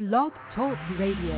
Blog Talk Radio.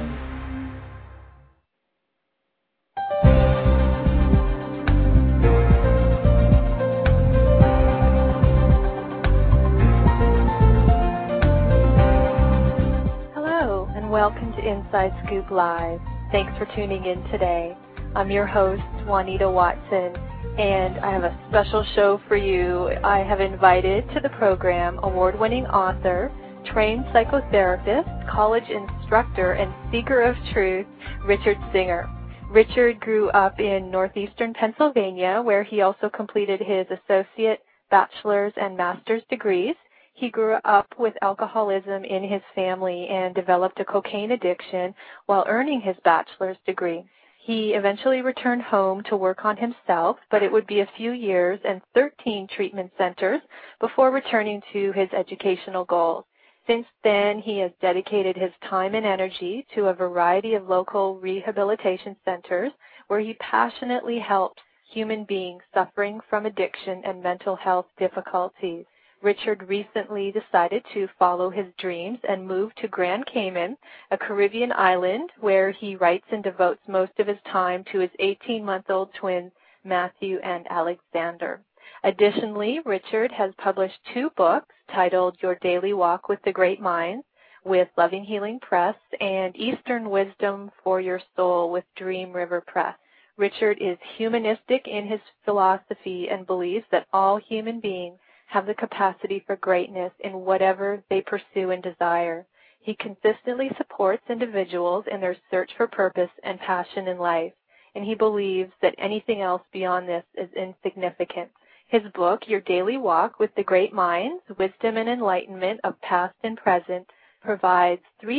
Welcome to Inside Scoop Live. Thanks for tuning in today. I'm your host, Juanita Watson, and I have a special show for you. I have invited to the program award-winning author, trained psychotherapist, college instructor, and seeker of truth, Richard Singer. Richard grew up in northeastern Pennsylvania, where he also completed his associate, bachelor's, and master's degrees. He grew up with alcoholism in his family and developed a cocaine addiction while earning his bachelor's degree. He eventually returned home to work on himself, but it would be a few years and 13 treatment centers before returning to his educational goals. Since then, he has dedicated his time and energy to a variety of local rehabilitation centers where he passionately helps human beings suffering from addiction and mental health difficulties. Richard recently decided to follow his dreams and move to Grand Cayman, a Caribbean island where he writes and devotes most of his time to his 18-month-old twins, Matthew and Alexander. Additionally, Richard has published 2 books titled Your Daily Walk with the Great Minds with Loving Healing Press and Eastern Wisdom for Your Soul with Dream River Press. Richard is humanistic in his philosophy and believes that all human beings have the capacity for greatness in whatever they pursue and desire. He consistently supports individuals in their search for purpose and passion in life, and he believes that anything else beyond this is insignificant. His book, Your Daily Walk with the Great Minds, Wisdom and Enlightenment of Past and Present, provides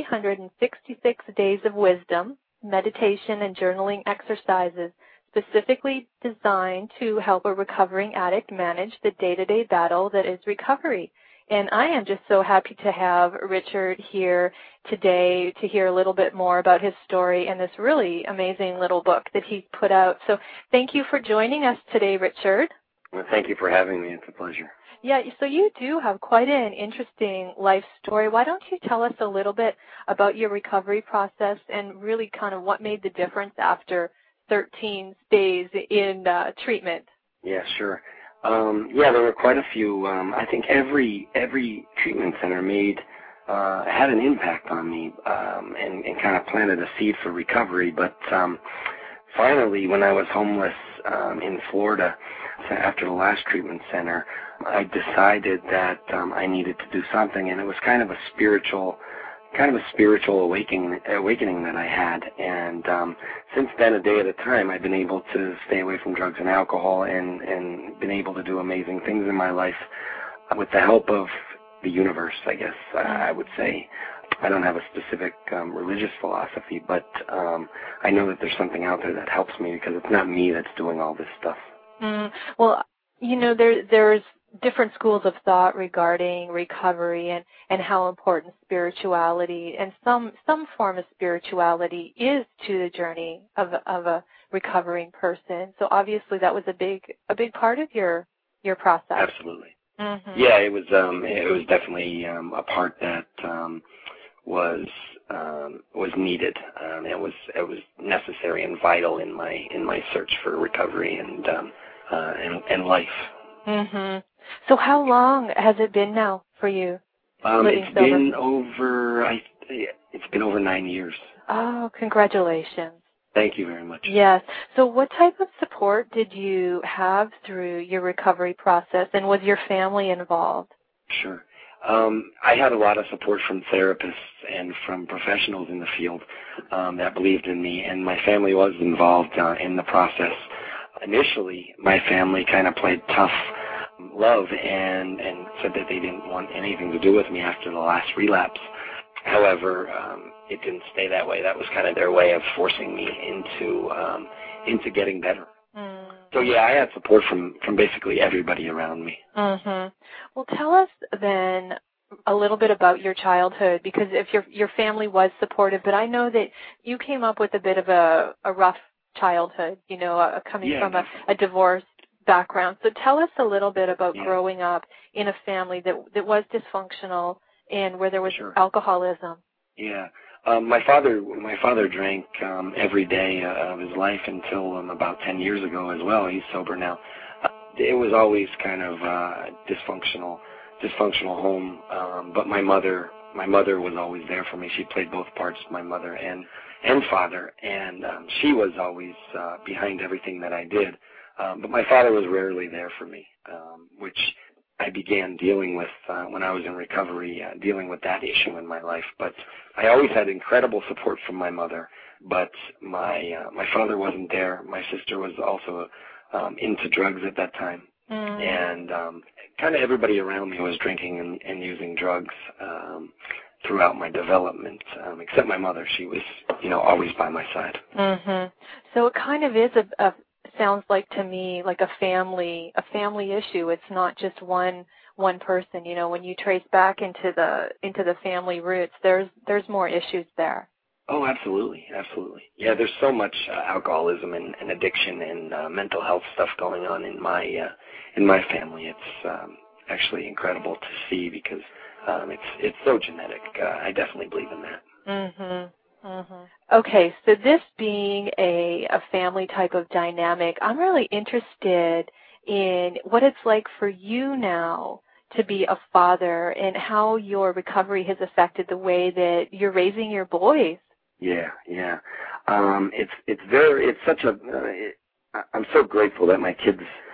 366 days of wisdom, meditation, and journaling exercises specifically designed to help a recovering addict manage the day-to-day battle that is recovery. And I am just so happy to have Richard here today to hear a little bit more about his story and this really amazing little book that he's put out. So thank you for joining us today, Richard. Well, thank you for having me. It's a pleasure. Yeah, so you do have quite an interesting life story. Why don't you tell us a little bit about your recovery process and really kind of what made the difference after 13 days in treatment? Yeah, sure. There were quite a few. I think every treatment center had an impact on me and kind of planted a seed for recovery. But finally, when I was homeless in Florida after the last treatment center, I decided that I needed to do something, and it was kind of a spiritual awakening that I had. And since then, a day at a time, I've been able to stay away from drugs and alcohol and been able to do amazing things in my life with the help of the universe, I guess I would say. I don't have a specific religious philosophy, but I know that there's something out there that helps me because it's not me that's doing all this stuff. Well, you know, there's different schools of thought regarding recovery and how important spirituality and some form of spirituality is to the journey of a recovering person. So obviously that was a big part of your process. Absolutely. Mm-hmm. Yeah, it was definitely a part that was needed. It was necessary and vital in my search for recovery and life. Mhm. So how long has it been now for you? It's been over 9 years. Oh, congratulations. Thank you very much. Yes. So what type of support did you have through your recovery process, and was your family involved? Sure. I had a lot of support from therapists and from professionals in the field that believed in me, and my family was involved in the process. Initially, my family kind of played tough love and said that they didn't want anything to do with me after the last relapse. However, it didn't stay that way. That was kind of their way of forcing me into getting better. Mm. So yeah, I had support from basically everybody around me. Mm-hmm. Well, tell us then a little bit about your childhood, because if your family was supportive, but I know that you came up with a bit of a rough childhood, you know, coming from a divorced background. So tell us a little bit about growing up in a family that was dysfunctional and where there was alcoholism. Yeah. My father drank every day of his life until about 10 years ago as well. He's sober now. It was always kind of dysfunctional home. But my mother was always there for me. She played both parts, my mother and father, and she was always behind everything that I did. But my father was rarely there for me, which I began dealing with when I was in recovery, dealing with that issue in my life. But I always had incredible support from my mother, but my father wasn't there. My sister was also into drugs at that time, and kind of everybody around me was drinking and using drugs throughout my development, except my mother. She was, always by my side. Mm-hmm. So it kind of is sounds like to me like a family issue. It's not just one person. When you trace back into the family roots, there's more issues there. Oh, absolutely. Yeah, there's so much alcoholism and addiction and mental health stuff going on in my family. It's actually incredible to see because it's so genetic. I definitely believe in that. Mhm. Mhm. Okay, so this being a family type of dynamic, I'm really interested in what it's like for you now to be a father and how your recovery has affected the way that you're raising your boys. Yeah. I'm so grateful that my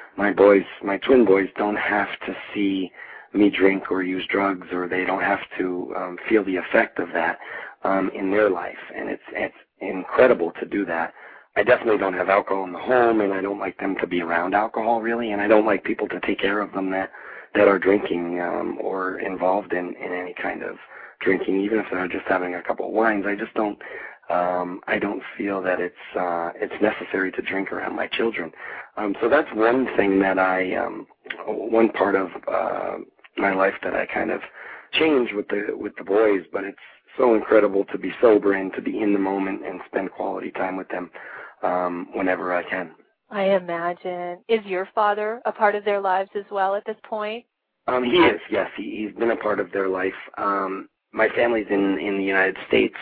twin boys don't have to see me drink or use drugs, or they don't have to feel the effect of that in their life, and it's incredible to do that. I definitely don't have alcohol in the home, and I don't like them to be around alcohol really, and I don't like people to take care of them that are drinking or involved in any kind of drinking, even if they're just having a couple of wines. I just don't. I don't feel that it's necessary to drink around my children. So that's one thing that one part of my life that I kind of changed with the boys. But it's so incredible to be sober and to be in the moment and spend quality time with them whenever I can. I imagine. Is your father a part of their lives as well at this point? He is, yes. He's been a part of their life. My family's in the United States,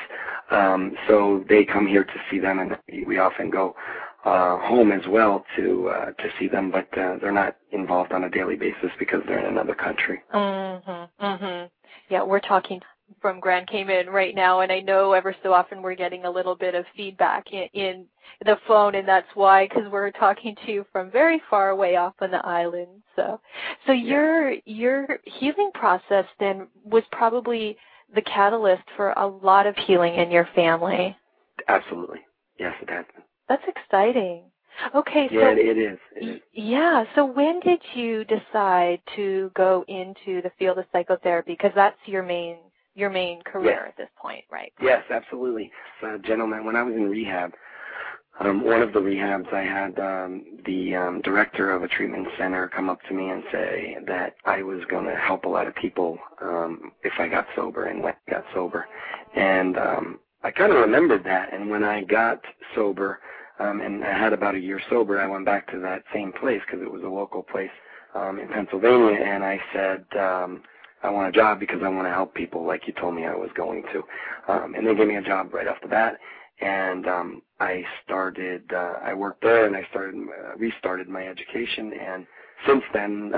so they come here to see them, and we often go home as well to see them, but they're not involved on a daily basis because they're in another country. Mm-hmm. Mm-hmm. Yeah, we're talking from Grand Cayman right now, and I know ever so often we're getting a little bit of feedback in the phone, and that's why, because we're talking to you from very far away off on the island. So yeah. Your healing process then was probably the catalyst for a lot of healing in your family. Absolutely. Yes, it has been. That's exciting. Okay, yeah, so it is. Yeah, so when did you decide to go into the field of psychotherapy? Because that's your main career at this point, right? Yes, absolutely. Gentlemen, when I was in rehab, one of the rehabs, I had the director of a treatment center come up to me and say that I was going to help a lot of people if I got sober and when I got sober. And I kind of remembered that. And when I got sober and I had about a year sober, I went back to that same place because it was a local place in Pennsylvania. And I said, I want a job because I want to help people like you told me I was going to. And they gave me a job right off the bat. And I worked there, and I restarted my education, and since then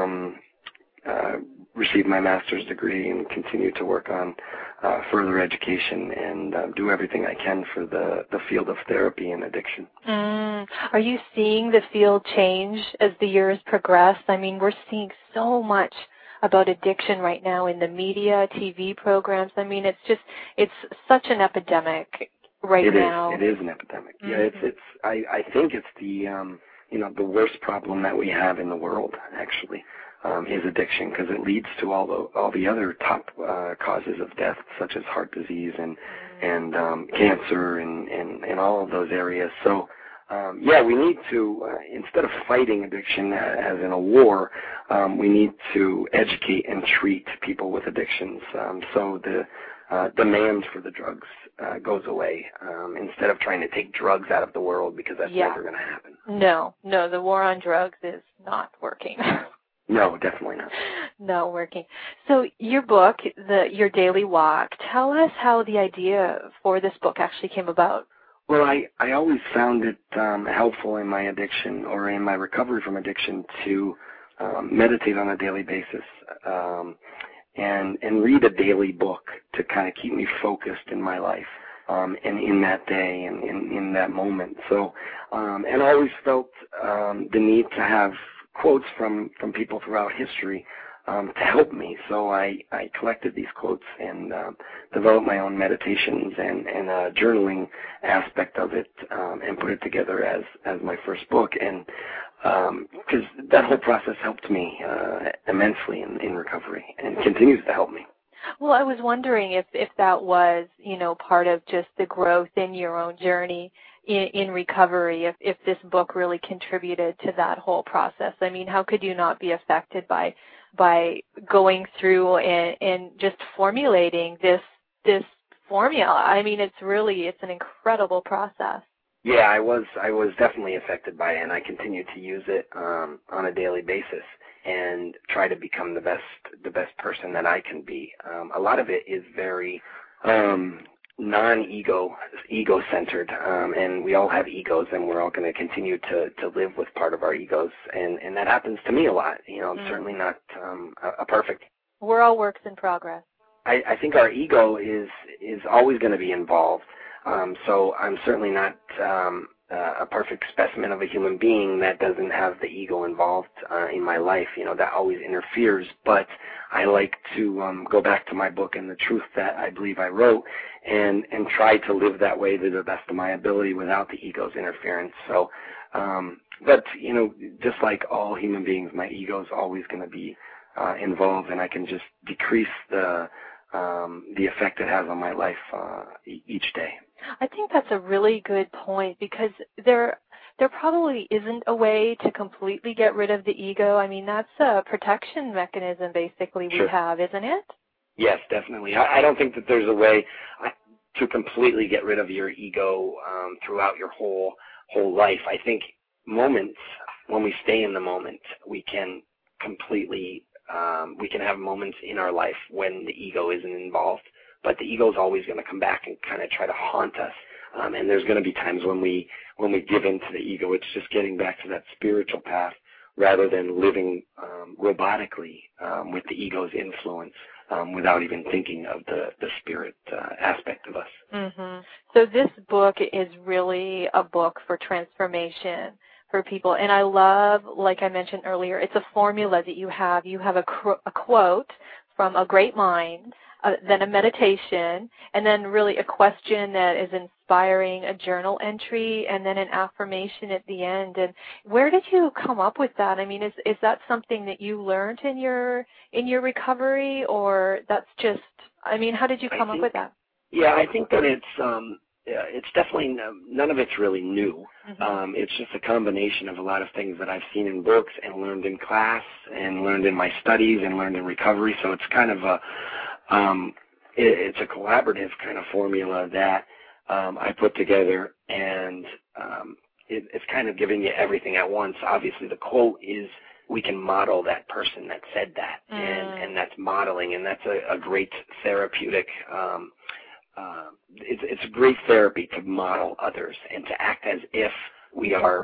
received my master's degree and continue to work on further education and do everything I can for the field of therapy and addiction. Are you seeing the field change as the years progress? I mean, we're seeing so much about addiction right now in the media, TV programs. I mean, it's such an epidemic. Now. It is an epidemic. Mm-hmm. Yeah, I think it's the worst problem that we have in the world actually is addiction, because it leads to all the other top causes of death, such as heart disease and cancer and all of those areas. So we need to instead of fighting addiction as in a war, we need to educate and treat people with addictions. So the demand for the drugs goes away instead of trying to take drugs out of the world, because that's never going to happen. No, the war on drugs is not working. No, definitely not. Not working. So your book, Your Daily Walk, tell us how the idea for this book actually came about. Well, I always found it helpful in my addiction or in my recovery from addiction to meditate on a daily basis and read a daily book to kind of keep me focused in my life and in that day and in that moment. So, and I always felt the need to have quotes from people throughout history to help me. So I collected these quotes and developed my own meditations and a journaling aspect of it and put it together as my first book. And because that whole process helped me immensely in recovery and continues to help me. Well, I was wondering if that was, part of just the growth in your own journey in recovery, if this book really contributed to that whole process. I mean, how could you not be affected by going through and just formulating this formula? I mean, it's an incredible process. Yeah, I was definitely affected by it, and I continue to use it on a daily basis and try to become the best person that I can be. A lot of it is very ego-centered, and we all have egos, and we're all going to continue to live with part of our egos, and that happens to me a lot. I'm certainly not a perfect. We're all works in progress. I think our ego is always going to be involved. So I'm certainly not a perfect specimen of a human being that doesn't have the ego involved in my life. That always interferes. But I like to go back to my book and the truth that I believe I wrote and try to live that way to the best of my ability without the ego's interference. So, but, just like all human beings, my ego is always going to be involved, and I can just decrease the effect it has on my life each day. I think that's a really good point, because there probably isn't a way to completely get rid of the ego. I mean, that's a protection mechanism basically we have, isn't it? Yes, definitely. I don't think that there's a way to completely get rid of your ego throughout your whole life. I think moments, when we stay in the moment, we can completely we can have moments in our life when the ego isn't involved, but the ego is always going to come back and kind of try to haunt us. And there's going to be times when we give in to the ego. It's just getting back to that spiritual path rather than living robotically with the ego's influence without even thinking of the spirit aspect of us. Mm-hmm. So this book is really a book for transformation for people. And I love, like I mentioned earlier, it's a formula that you have. You have a quote from a great mind, then a meditation, and then really a question that is inspiring, a journal entry, and then an affirmation at the end. And where did you come up with that? I mean, is that something that you learned in your recovery, or that's just, I mean, how did you come up with that? Yeah, I think that it's definitely, none of it's really new. Mm-hmm. It's just a combination of a lot of things that I've seen in books and learned in class and learned in my studies and learned in recovery. So it's kind of it's a collaborative kind of formula that I put together, and it's kind of giving you everything at once. Obviously, the quote is, we can model that person that said that, and that's modeling, and that's a great therapeutic it's a great therapy to model others and to act as if we are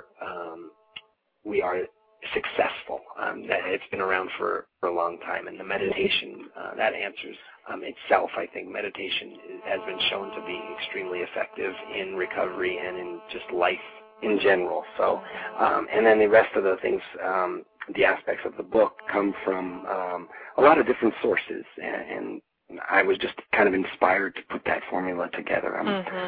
successful. That it's been around for a long time, and the meditation that answers itself. I think meditation has been shown to be extremely effective in recovery and in just life in general. So, and then the rest of the things, the aspects of the book come from a lot of different sources, and I was just kind of inspired to put that formula together.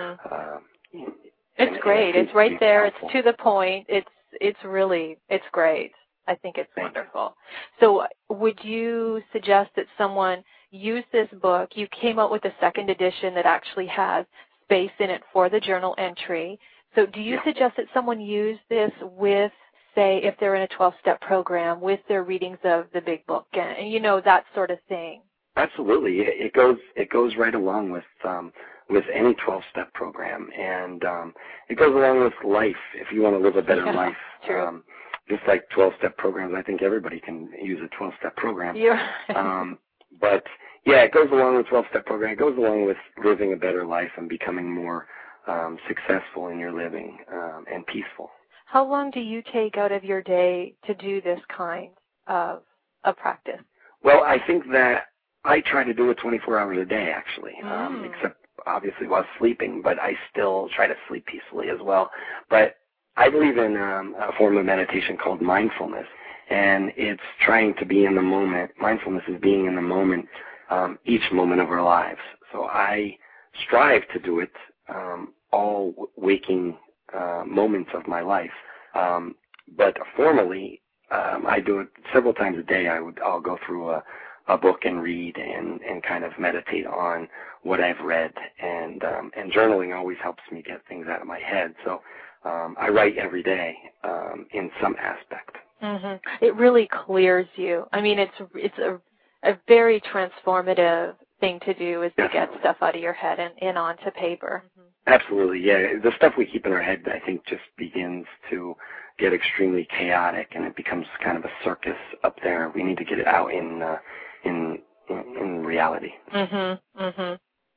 It's great. It's right there. It's to the point. It's great. I think it's wonderful. So would you suggest that someone use this book? You came up with a second edition that actually has space in it for the journal entry. So do you suggest that someone use this with, say, if they're in a 12-step program, with their readings of the big book and that sort of thing? Absolutely, it goes right along with any 12-step program, and it goes along with life if you want to live a better life. True. just like 12-step programs. I think everybody can use a 12-step program. Yeah. But yeah, it goes along with 12-step program. It goes along with living a better life and becoming more successful in your living and peaceful. How long do you take out of your day to do this kind of a practice? Well, I think that I try to do it 24 hours a day, actually, except obviously while sleeping, but I still try to sleep peacefully as well. But I believe in a form of meditation called mindfulness, and it's trying to be in the moment. Mindfulness is being in the moment, each moment of our lives. So I strive to do it all waking moments of my life. But formally, I do it several times a day. I'll go through a book and read and kind of meditate on what I've read, and journaling always helps me get things out of my head. So I write every day in some aspect. Mm-hmm. It really clears you. I mean, it's a very transformative thing to do, is to get stuff out of your head and onto paper. Absolutely, yeah. The stuff we keep in our head, I think, just begins to get extremely chaotic, and it becomes kind of a circus up there. We need to get it out in reality. Mm-hmm. Mm-hmm.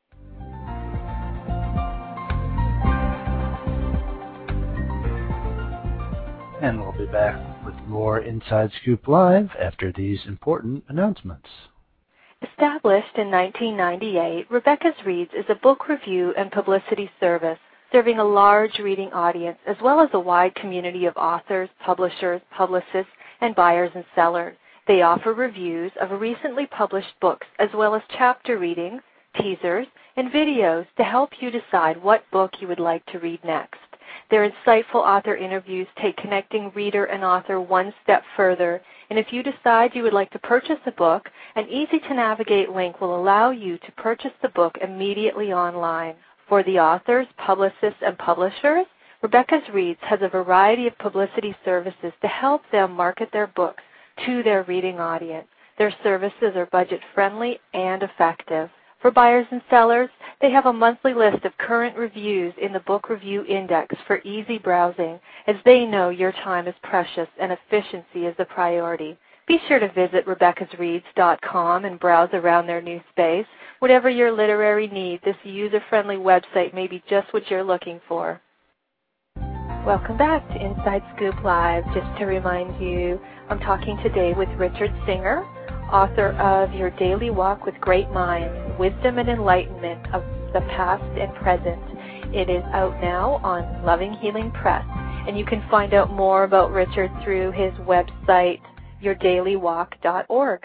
And we'll be back with more Inside Scoop Live after these important announcements. Established in 1998, Rebecca's Reads is a book review and publicity service serving a large reading audience as well as a wide community of authors, publishers, publicists, and buyers and sellers. They offer reviews of recently published books as well as chapter readings, teasers, and videos to help you decide what book you would like to read next. Their insightful author interviews take connecting reader and author one step further, and if you decide you would like to purchase a book, an easy-to-navigate link will allow you to purchase the book immediately online. For the authors, publicists, and publishers, Rebecca's Reads has a variety of publicity services to help them market their books to their reading audience. Their services are budget-friendly and effective. For buyers and sellers, they have a monthly list of current reviews in the Book Review Index for easy browsing, as they know your time is precious and efficiency is a priority. Be sure to visit RebeccasReads.com and browse around their new space. Whatever your literary need, this user-friendly website may be just what you're looking for. Welcome back to Inside Scoop Live. Just to remind you, I'm talking today with Richard Singer, author of Your Daily Walk with Great Minds, Wisdom and Enlightenment of the Past and Present. It is out now on Loving Healing Press, and you can find out more about Richard through his website, yourdailywalk.org.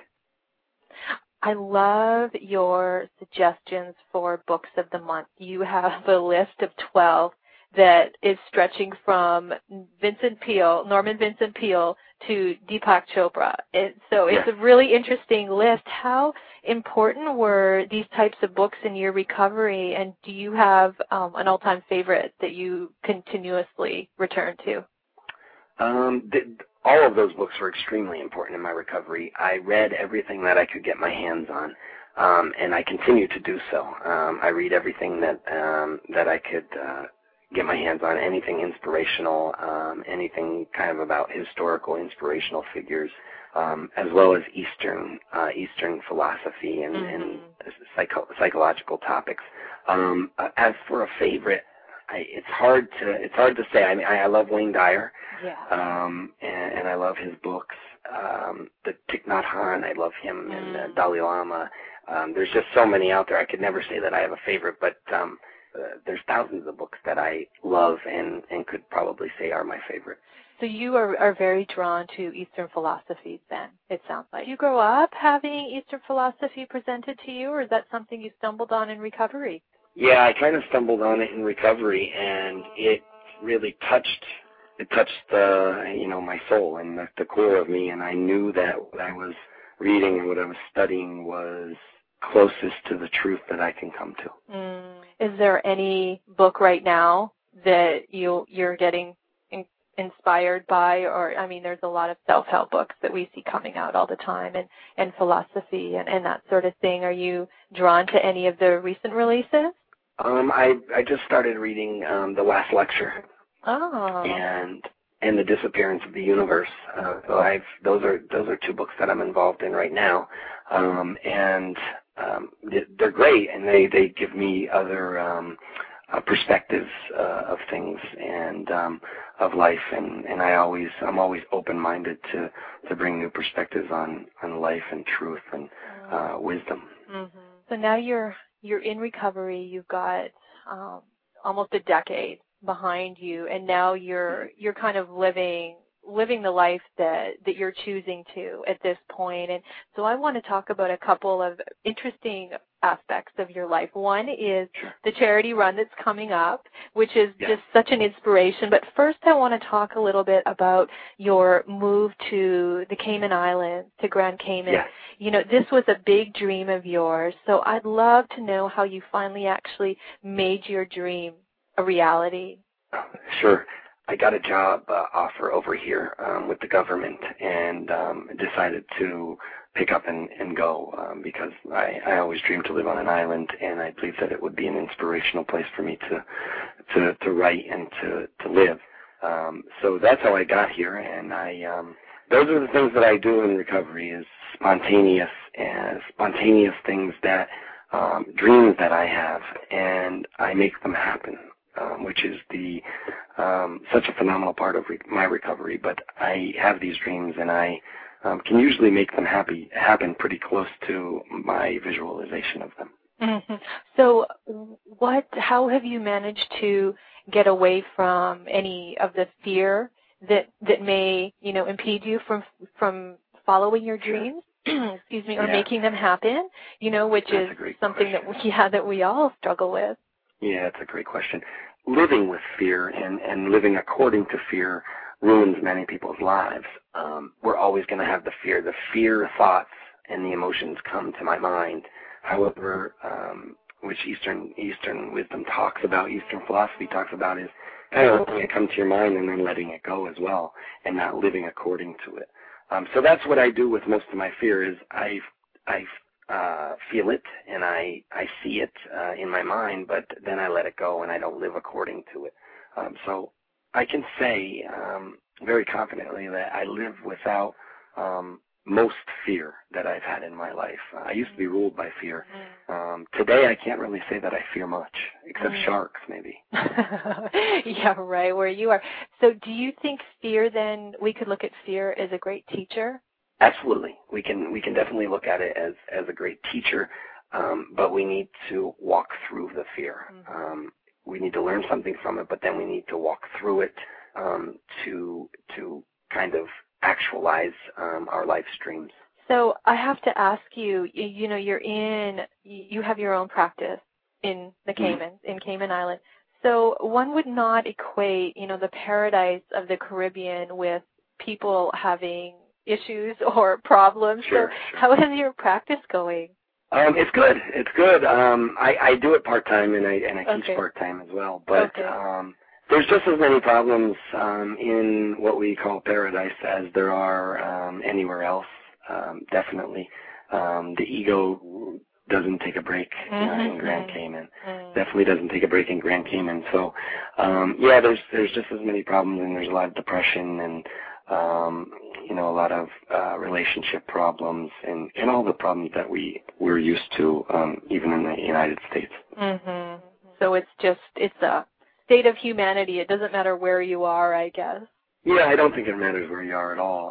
I love your suggestions for books of the month. You have a list of 12 that is stretching from Norman Vincent Peale, to Deepak Chopra. It's a really interesting list. How important were these types of books in your recovery, and do you have an all-time favorite that you continuously return to? All of those books were extremely important in my recovery. I read everything that I could get my hands on, and I continue to do so. I read everything that I could get my hands on, anything inspirational, anything kind of about historical inspirational figures, as well as Eastern philosophy and psychological topics. As for a favorite, it's hard to say. I mean, I love Wayne Dyer, and I love his books. The Thich Nhat Hanh, I love him, and Dalai Lama. There's just so many out there. I could never say that I have a favorite, but there's thousands of books that I love and could probably say are my favorite. So you are very drawn to Eastern philosophies then, it sounds like. Did you grow up having Eastern philosophy presented to you, or is that something you stumbled on in recovery? Yeah, I kind of stumbled on it in recovery, and it really touched my soul and the core of me, and I knew that what I was reading and what I was studying was closest to the truth that I can come to. Is there any book right now that you're getting inspired by? Or, I mean, there's a lot of self-help books that we see coming out all the time, and philosophy and that sort of thing. Are you drawn to any of the recent releases? I just started reading The Last Lecture. Oh. And and The Disappearance of the Universe. So those are two books that I'm involved in right now, and they're great, and they give me other perspectives of things and of life, and I'm always open-minded to bring new perspectives on life and truth and wisdom. Mm-hmm. So now you're in recovery. You've got almost a decade behind you, and now you're kind of living the life that you're choosing to at this point. And so I want to talk about a couple of interesting aspects of your life. One is the charity run that's coming up, which is just such an inspiration. But first I want to talk a little bit about your move to the Cayman Islands, to Grand Cayman. Yes. You know, this was a big dream of yours. So I'd love to know how you finally actually made your dream a reality. Sure. I got a job offer over here with the government, and decided to pick up and go because I always dreamed to live on an island, and I believed that it would be an inspirational place for me to write and to live. So that's how I got here, and those are the things that I do in recovery, is spontaneous things, that dreams that I have, and I make them happen. Which is such a phenomenal part of my recovery. But I have these dreams, and I can usually make them happen pretty close to my visualization of them. Mm-hmm. So how have you managed to get away from any of the fear that may, impede you from following your dreams? Excuse me, or making them happen, which That's is something that we all struggle with. Yeah, that's a great question. Living with fear and living according to fear ruins many people's lives. We're always going to have the fear. The fear thoughts and the emotions come to my mind. However, which Eastern wisdom talks about, Eastern philosophy talks about, is kind of letting it come to your mind and then letting it go as well, and not living according to it. So that's what I do with most of my fear, is I feel it, and I see it in my mind, but then I let it go, and I don't live according to it. So I can say very confidently that I live without most fear that I've had in my life. I used to be ruled by fear. Today I can't really say that I fear much, except sharks maybe. Yeah, right, where you are. So do you think fear, then, we could look at fear as a great teacher? Absolutely. We can definitely look at it as a great teacher, but we need to walk through the fear. We need to learn something from it, but then we need to walk through it to kind of actualize our life streams. So I have to ask you, you have your own practice in the Caymans, in Cayman Island. So one would not equate, the paradise of the Caribbean with people having issues or problems. Sure. How is your practice going? It's good. It's good. I do it part-time, and I teach part-time as well. But there's just as many problems in what we call paradise as there are anywhere else, definitely. The ego doesn't take a break in Grand Cayman. Definitely doesn't take a break in Grand Cayman. So, there's just as many problems, and there's a lot of depression and a lot of relationship problems and all the problems that we're used to, even in the United States. Mm-hmm. So it's a state of humanity. It doesn't matter where you are, I guess. Yeah, I don't think it matters where you are at all.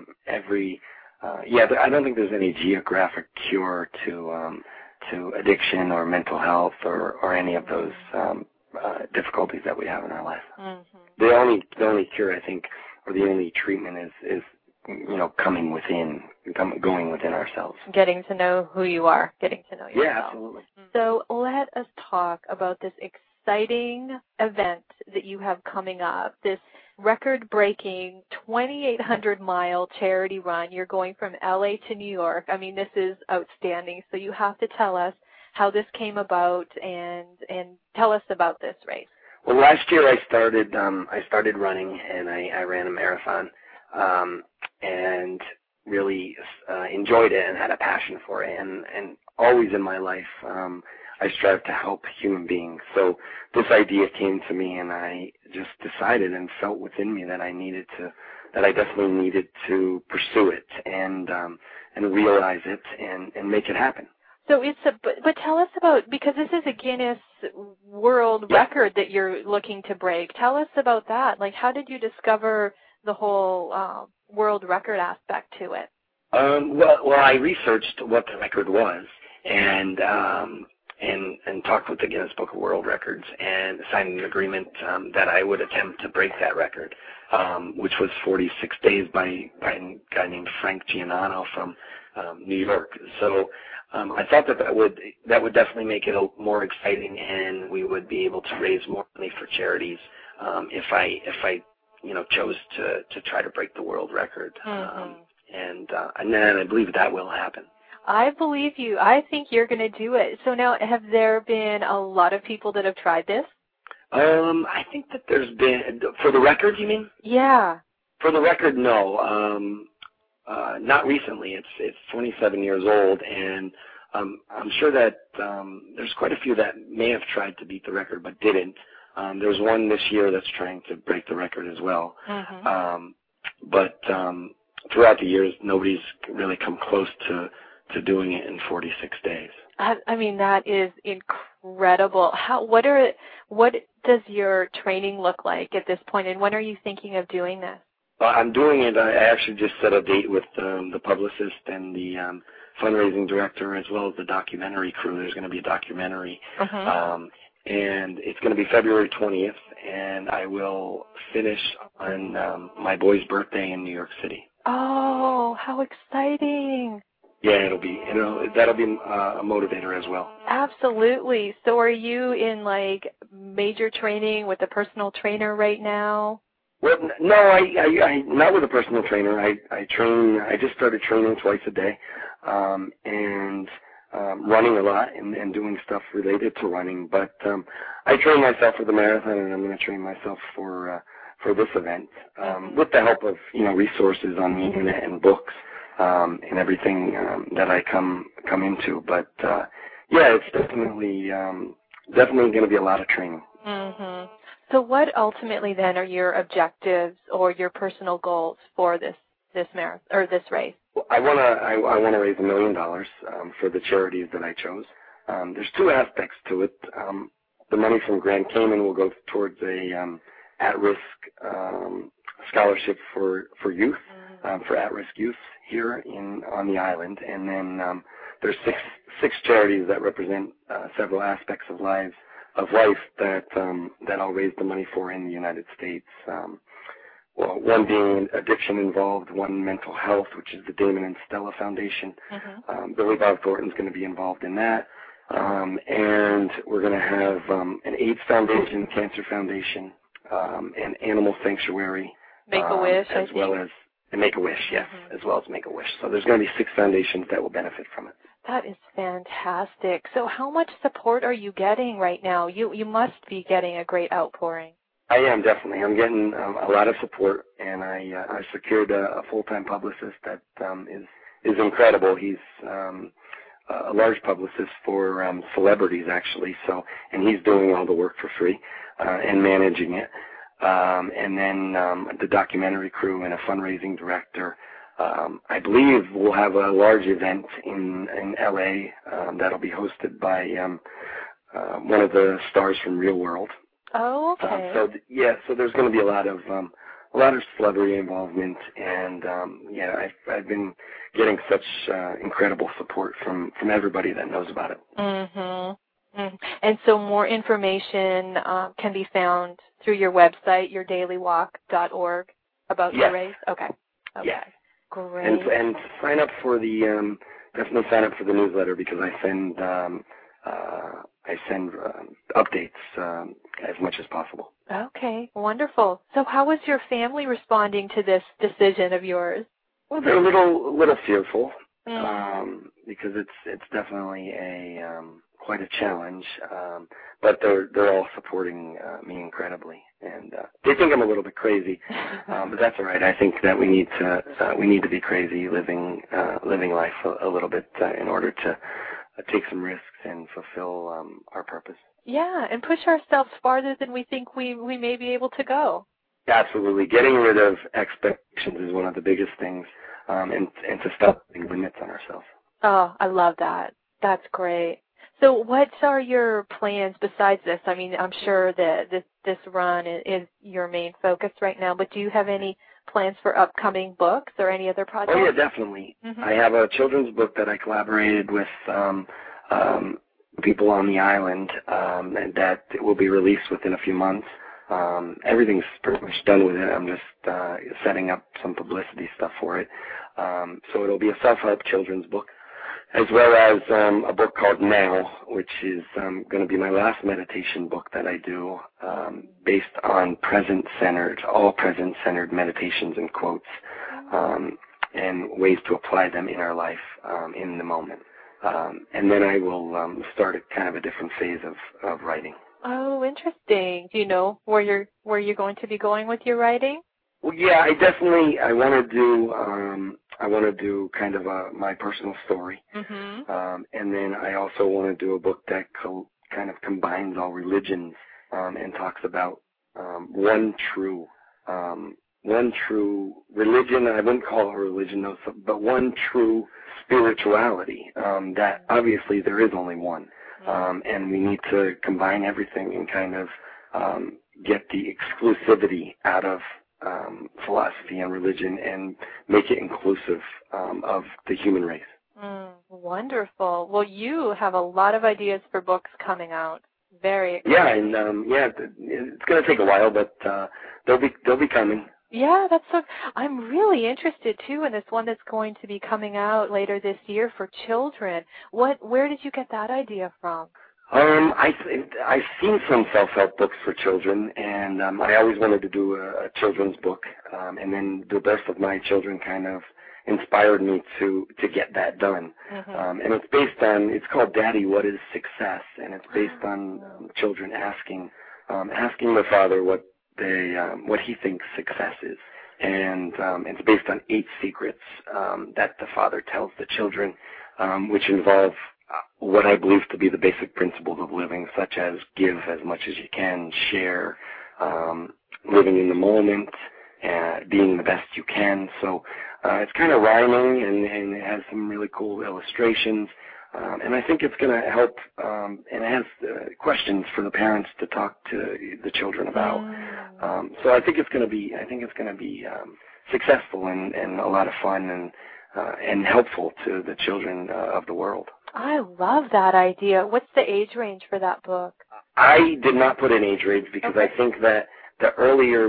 I don't think there's any geographic cure to addiction or mental health or any of those difficulties that we have in our life. The only cure, I think, or the only treatment is coming within, going within ourselves. Getting to know who you are, getting to know yourself. Yeah, absolutely. So let us talk about this exciting event that you have coming up, this record-breaking 2,800-mile charity run. You're going from LA to New York. I mean, this is outstanding. So you have to tell us how this came about and tell us about this race. Well, last year I started running, and I ran a marathon, and really enjoyed it and had a passion for it. And always in my life, I strive to help human beings. So this idea came to me, and I just decided and felt within me that I definitely needed to pursue it and realize it and make it happen. So but tell us about, because this is a Guinness World Record that you're looking to break. Tell us about that. Like, how did you discover the whole world record aspect to it? Well, I researched what the record was and talked with the Guinness Book of World Records and signed an agreement that I would attempt to break that record, which was 46 days by a guy named Frank Giannano from New York. So I thought that would definitely make it more exciting, and we would be able to raise more money for charities if I chose to try to break the world record. And then I believe that will happen. I believe you. I think you're going to do it. So now, have there been a lot of people that have tried this? I think that there's been, for the record, you mean? Yeah. For the record, no. Not recently. It's 27 years old, and I'm sure that there's quite a few that may have tried to beat the record but didn't. There's one this year that's trying to break the record as well. But throughout the years, nobody's really come close to doing it in 46 days. I mean, that is incredible. What does your training look like at this point, and when are you thinking of doing this? I'm doing it. I actually just set a date with the publicist and the fundraising director, as well as the documentary crew. There's going to be a documentary, and it's going to be February 20th, and I will finish on my boy's birthday in New York City. Oh, how exciting! Yeah, that'll be a motivator as well. Absolutely. So are you in like major training with a personal trainer right now? Well, no, I not with a personal trainer. I train. I just started training twice a day, and running a lot and doing stuff related to running. But I train myself for the marathon, and I'm going to train myself for this event with the help of resources on the internet and books. And everything that I come into, but yeah, it's definitely going to be a lot of training. So, what ultimately then are your objectives or your personal goals for this marathon or this race? Well, I want to raise $1 million for the charities that I chose. There's two aspects to it. The money from Grand Cayman will go towards a at-risk scholarship for youth, for at-risk youth here on the island, and then there's six charities that represent several aspects of life that I'll raise the money for in the United States. Well, one being addiction involved, one mental health, which is the Damon and Stella Foundation. Billy Bob Thornton's going to be involved in that, and we're going to have an AIDS Foundation, Cancer Foundation, an Animal Sanctuary, Make-A-Wish, as well as Make-A-Wish, yes, as well as Make-A-Wish. So there's going to be 6 foundations that will benefit from it. That is fantastic. So how much support are you getting right now? You must be getting a great outpouring. I am, definitely. I'm getting a lot of support, and I secured a full-time publicist that is incredible. He's a large publicist for celebrities, actually, and he's doing all the work for free and managing it. And then the documentary crew and a fundraising director. I believe we'll have a large event in L.A. That'll be hosted by one of the stars from Real World. Oh, okay. So there's going to be a lot of celebrity involvement, and I've been getting such incredible support from everybody that knows about it. And so more information can be found through your website, yourdailywalk.org, about your race? Okay. Yeah. Great. And sign up for definitely sign up for the newsletter, because I send updates as much as possible. Okay, wonderful. So how is your family responding to this decision of yours? Well, they're a little fearful, because it's definitely quite a challenge, but they're all supporting me incredibly, and they think I'm a little bit crazy, but that's all right. I think that we need to be crazy, living life a little bit in order to take some risks and fulfill our purpose. Yeah, and push ourselves farther than we think we may be able to go. Absolutely. Getting rid of expectations is one of the biggest things, and to stop putting limits on ourselves. Oh, I love that. That's great. So what are your plans besides this? I mean, I'm sure that this run is your main focus right now, but do you have any plans for upcoming books or any other projects? Oh, yeah, definitely. Mm-hmm. I have a children's book that I collaborated with people on the island, and that will be released within a few months. Everything's pretty much done with it. I'm just setting up some publicity stuff for it. So it'll be a self-help children's book, as well as a book called Now, which is going to be my last meditation book that I do, based on all present-centered meditations and quotes, and ways to apply them in our life in the moment. And then I will start kind of a different phase of writing. Oh, interesting. Do you know where you're going to be going with your writing? Well, yeah, I want to do kind of my personal story, and then I also want to do a book that kind of combines all religions and talks about one true religion. I wouldn't call it a religion, though, but one true spirituality. That obviously there is only one, and we need to combine everything and kind of get the exclusivity out of philosophy and religion and make it inclusive of the human race. Wonderful. Well, you have a lot of ideas for books coming out. Very exciting. Yeah, and it's going to take a while, but they'll be coming. Yeah, I'm really interested too in this one that's going to be coming out later this year for children. Where did you get that idea from? I've seen some self-help books for children, and I always wanted to do a children's book, and then the birth of my children kind of inspired me to get that done. And it's called Daddy, What is Success? And it's based on children asking their father what he thinks success is. And it's based on 8 secrets that the father tells the children, which involve what I believe to be the basic principles of living, such as give as much as you can, share, living in the moment, being the best you can. So it's kind of rhyming, and it has some really cool illustrations. And I think it's going to help, and it has questions for the parents to talk to the children about. So I think it's going to be successful and a lot of fun and helpful to the children of the world. I love that idea. What's the age range for that book? I did not put an age range because I think that the earlier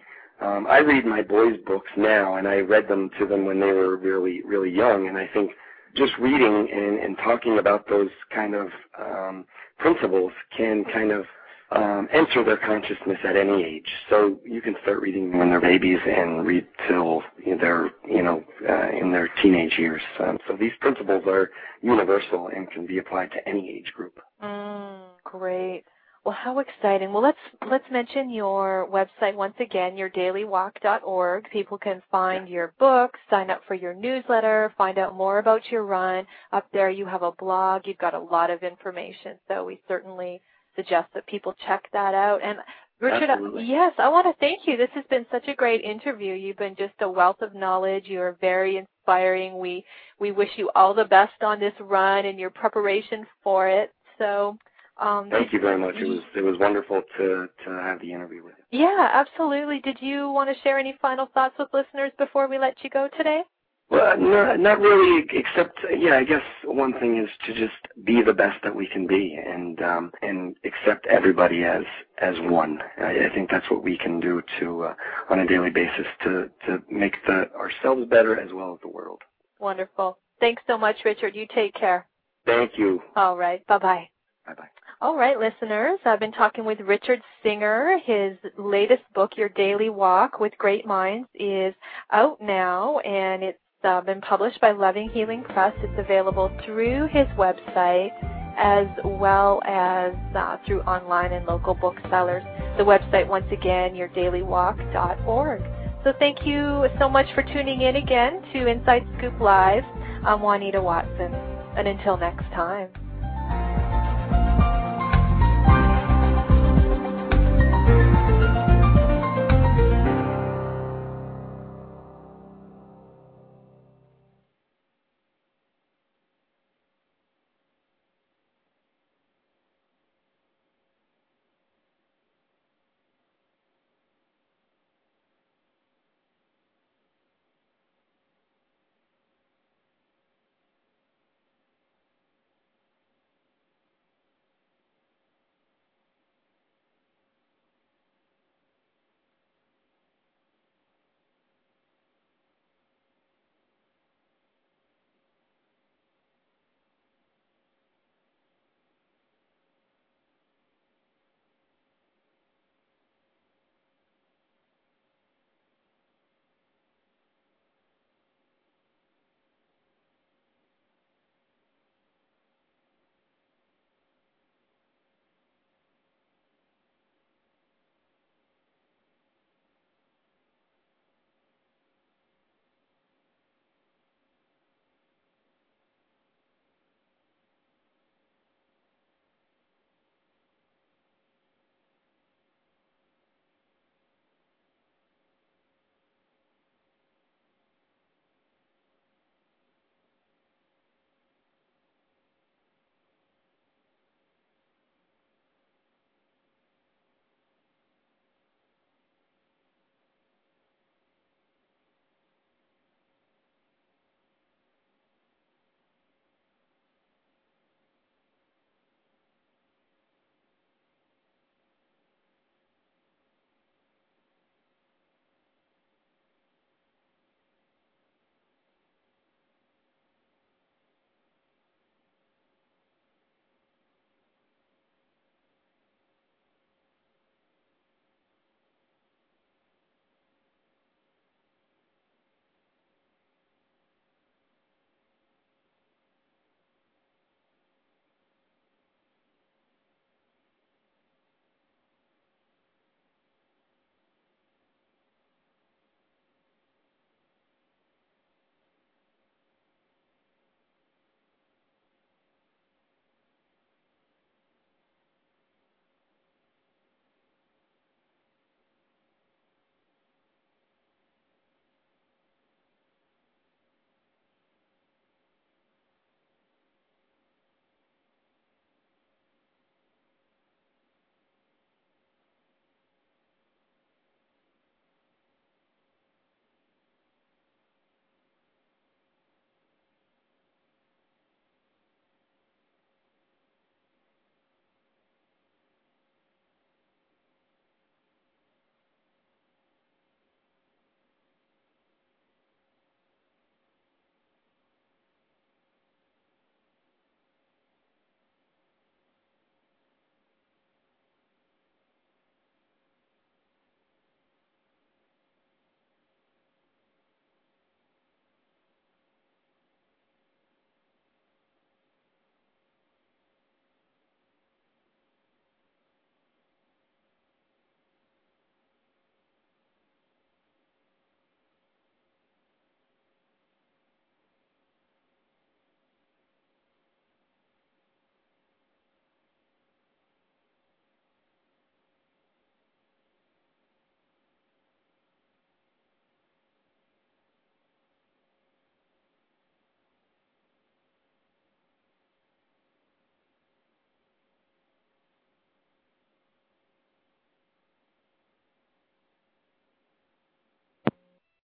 I read my boys' books now, and I read them to them when they were really, really young, and I think just reading and talking about those kind of principles can kind of enter their consciousness at any age. So you can start reading when they're babies and read till they're, in their teenage years. So these principles are universal and can be applied to any age group. Great. Well, how exciting. Well, let's mention your website once again, yourdailywalk.org. People can find your books, sign up for your newsletter, find out more about your run. Up there you have a blog. You've got a lot of information, so we certainly suggest that people check that out. And Richard, yes, I want to thank you. This has been such a great interview. You've been just a wealth of knowledge. You're very inspiring. We wish you all the best on this run and your preparation for it. So thank you very much. It was wonderful to have the interview with you. Yeah, absolutely. Did you want to share any final thoughts with listeners before we let you go today? Well, not really, except, I guess one thing is to just be the best that we can be and accept everybody as one. I think that's what we can do on a daily basis to make ourselves better as well as the world. Wonderful. Thanks so much, Richard. You take care. Thank you. All right. Bye-bye. Bye-bye. All right, listeners, I've been talking with Richard Singer. His latest book, Your Daily Walk with Great Minds, is out now, and it's been published by Loving Healing Press. It's available through his website as well as through online and local booksellers. The website, once again, yourdailywalk.org. So thank you so much for tuning in again to Inside Scoop Live. I'm Juanita Watson. And until next time.